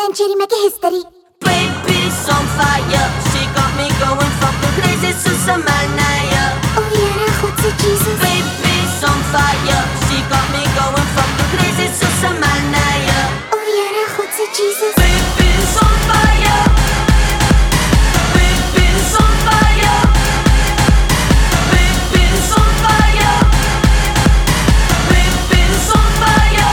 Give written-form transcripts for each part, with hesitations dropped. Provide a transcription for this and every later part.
cherry make a history. Baby's on fire, she got me going fucking crazy. Susamanaya. Oh yeah, what's it, Jesus? Baby's on fire, she got me going fucking crazy. Susamanaya. Oh yeah, what's it, Jesus? Baby's on fire. Baby's on fire. Baby's on fire. Baby's on fire.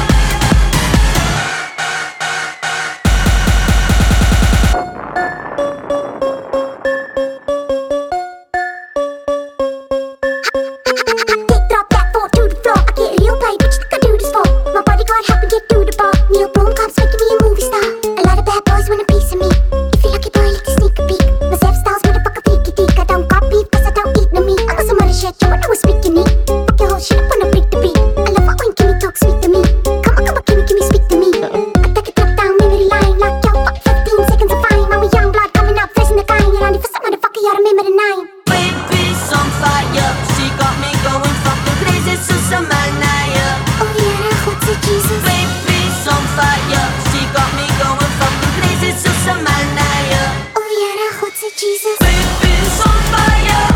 Drop that four to the floor. I get real play, bitch. Think I do this for my bodyguard. Help me get through the bar. Neil Blomkamp's making me a movie star. A lot of bad boys want a piece of me. If you lucky boy, let the sneak a peek. My Zef style's motherfucker freaky deek. I don't got beef 'cause I don't eat no meat. I got some other shit, you wanna know what's speaking me. Fuck your whole shit up when I beat the beat. I love it when Kimmy talk sweet to me. Come on, Kimmy, speak to me. I take a trip down memory lane. Like yo, fuck 15 seconds of fine. I'm a young blood coming up, fresh in the kind. You're only for some motherfucker, you remember the nine. Baby's on fire, she got me going fucking crazy. Susamanaya. Oh yeah, what's it, Jesus? Baby's on fire, she got me going fucking crazy. Susamanaya. Oh yeah, what's it, Jesus? Baby's on fire.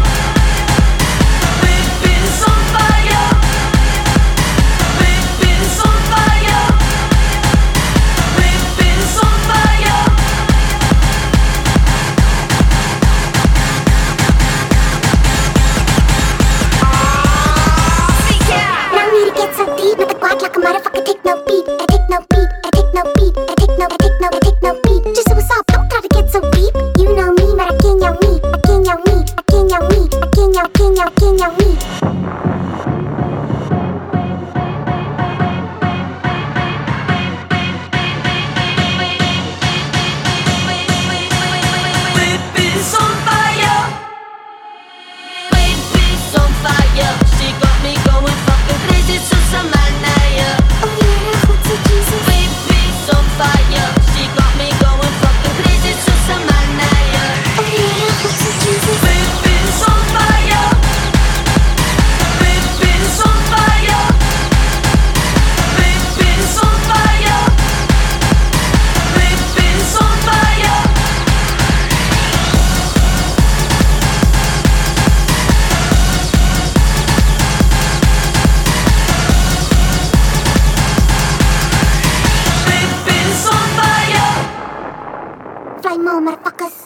Baby's on fire. Baby's on fire. Baby's on fire. Now I need to get so deep, make the quack like a motherfucker. Take no beat, I take no beat, I take no beat, I take no beat. Just so what's up, don't try to get so deep. You know me, but I can't know me, I can't know me, I can't know me, I can't know me. Baby's on fire. Baby's on fire, she got me going fucking crazy. Susamanaya. Oh yeah, what's it, Jesus? Baby's on fire, she got me going fucking crazy. Susamanaya. Oh yeah, what's it, Jesus? Baby's on fire. Baby's on fire. Baby's on fire. Baby's on fire. Baby's on fire. Fly more, motherfuckers.